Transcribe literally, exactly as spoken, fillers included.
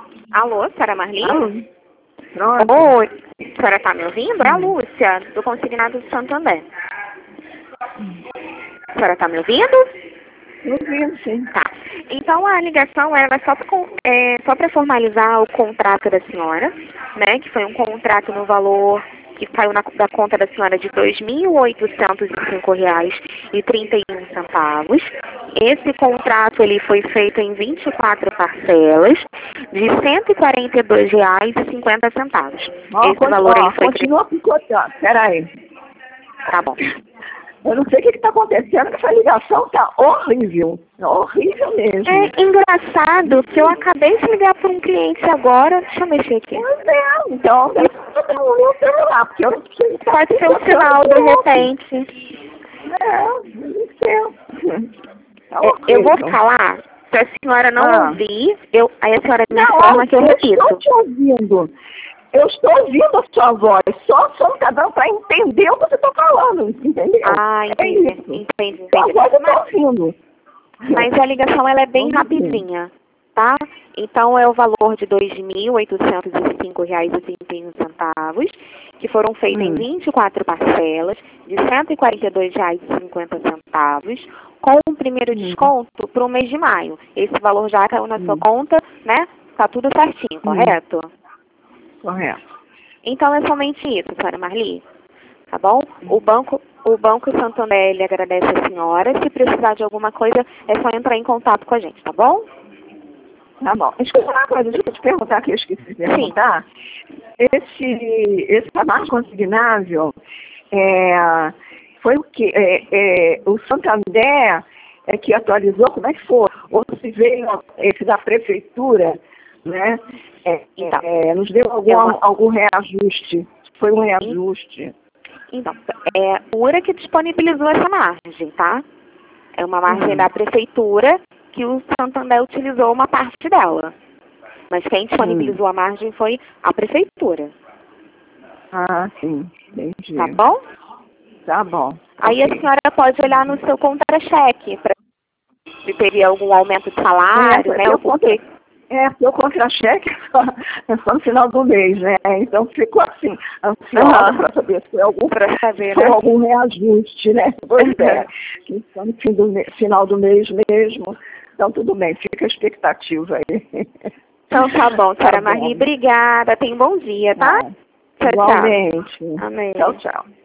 Alô, senhora Marli? Alô? Pronto. Oi, a senhora tá me ouvindo? É a Hum. Lúcia, do Consignado de Santander. A senhora tá me ouvindo? Eu vi, sim. Tá. Então a ligação era só para é, só para formalizar o contrato da senhora, né? Que foi um contrato no valor que caiu na, da conta da senhora de dois mil oitocentos e cinco reais e trinta e um centavos. Esse contrato ele foi feito em vinte e quatro parcelas de cento e quarenta e dois reais e cinquenta centavos. Ó, Esse con- valor ó, ele foi continua picotando. Peraí. Tá bom. Eu não sei o que está acontecendo, que essa ligação tá horrível. Horrível mesmo. É engraçado que eu acabei de ligar para um cliente agora. Deixa eu mexer aqui. Pois é, então deve estar no meu celular, porque eu não sei. Pode ser um sinal, de repente. É, deve ser. Tá É, eu vou horrível. falar. Se a senhora não Ah. ouvir, eu, aí a senhora me Não, informa que eu eu estou repito. te ouvindo. Eu estou ouvindo a sua voz, só só não está dando para entender o que você está falando, entendeu? Ah, É entendi, isso. entendi, Sua entendi. voz eu estou Mas, ouvindo. mas a ligação ela é bem Vamos ver. rapidinha, tá? Então é o valor de dois mil oitocentos e cinco reais e trinta e um centavos, que foram feitas em Hum. vinte e quatro parcelas de cento e quarenta e dois reais e cinquenta centavos, com o primeiro Hum. desconto para o mês de maio. Esse valor já caiu na sua Hum. conta, né? Tá tudo certinho, Hum. correto? Correto. Então é somente isso, senhora Marli, tá bom? O banco, o Banco Santander ele agradece a senhora. Se precisar de alguma coisa, é só entrar em contato com a gente, tá bom? Tá bom. Escuta uma coisa, deixa eu te perguntar que eu esqueci de perguntar. Esse, esse trabalho consignável é, foi o que? É, é, o Santander é que atualizou, como é que foi? Ou se veio esse da prefeitura, né? É, Então, é, nos deu algum, é uma- algum reajuste? Foi um reajuste? Então, é a U R A que disponibilizou essa margem, tá? É uma margem Hum. da prefeitura que o Santander utilizou uma parte dela. Mas quem disponibilizou a margem foi a prefeitura, Ah, sim. Entendi. tá bom? Tá bom. Aí Ok. a senhora pode olhar no seu contra-cheque para se teria algum aumento de salário, É, né? eu Ou porque... É, porque o contra-cheque é só, é só no final do mês, né? Então ficou assim, ansiosa Aham. para saber se foi algum, Pra saber, se foi né? algum reajuste, né? Pois é, que só no fim do me- final do mês mesmo. Então tudo bem, fica a expectativa aí. Então tá bom, Tá senhora bom. Marli. Obrigada. Tenha um bom dia, tá? Ah, Tchau, tchau. igualmente. Amém. Tchau, tchau.